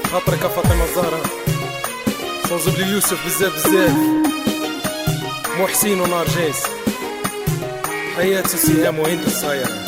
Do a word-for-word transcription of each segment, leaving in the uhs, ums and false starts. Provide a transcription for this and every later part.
خاطرك فاطمة الزهراء، صوزب لي يوسف بزاف بزاف، مو حسين ونار جيس، حياة سيهام وهند الصايرة.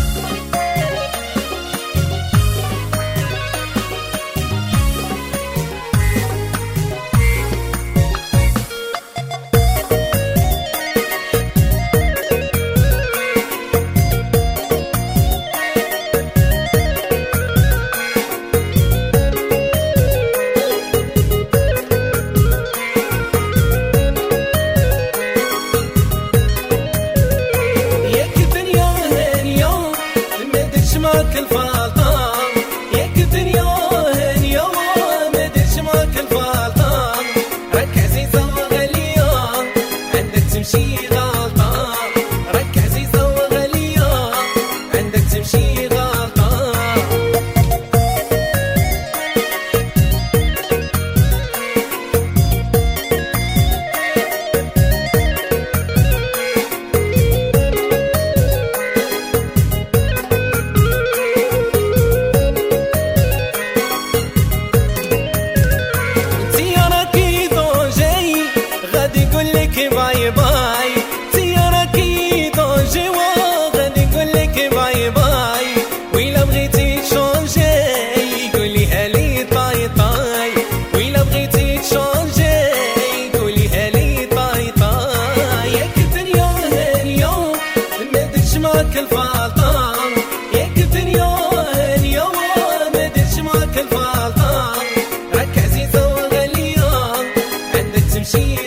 باي باي سيارة كيدو جوا غادي نقولك باي باي، ويلا بغيتي تشونجي قوليها لي طاي طاي، ويلا بغيتي تشونجي قوليها لي طاي طاي. ياك الدنيا اليوم ما درتش معاك الفالطة، ياك الدنيا اليوم ما درتش معاك الفالطة، راك عزيزة وغالية عندك تمشي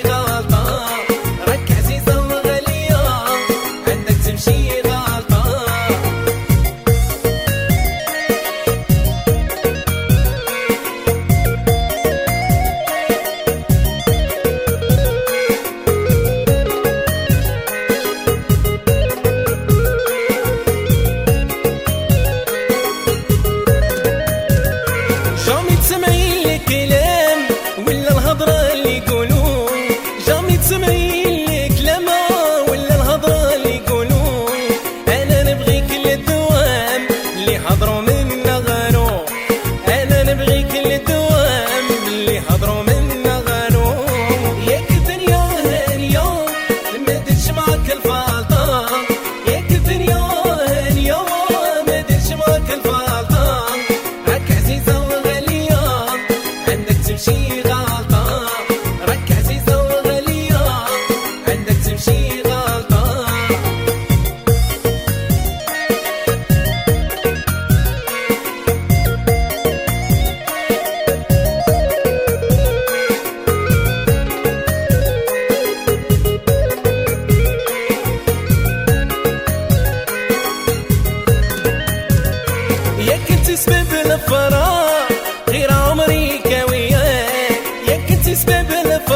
سبب الفراق غير عمري كوياك، يا كنت سبب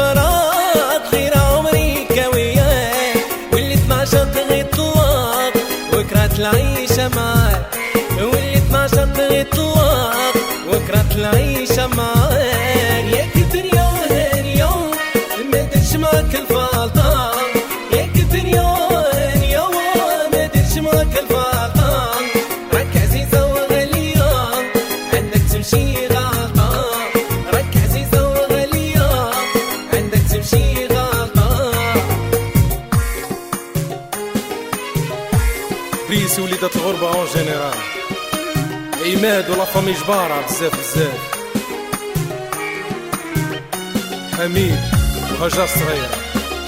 الفراق غير عمري كوياك، واللي تناشط غيطلق وكرهت العيشة معاك، واللي تناشط غيطلق وكرهت العيشة معاك. ياك الدنيا اليوم ما درتش معاك الفالطة، ياك الدنيا اليوم ما درتش معاك الفالطة، راك عزيزة وغالية عندك تمشي غلطة، راك عزيزة وغالية عندك تمشي غلطة. بريس وليدة الغربة اون جينيرال، عماد ولا فامي جبارة بزاف بزاف، حميد وهجر الصغيرة.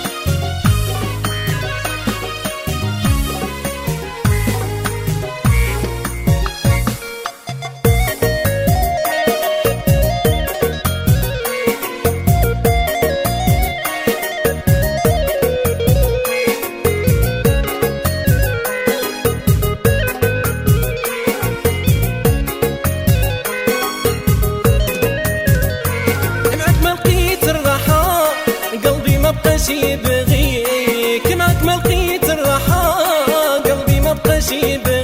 مبقاش يبغيك معاك ما لقيت الراحة، قلبي مبقاش يبغيك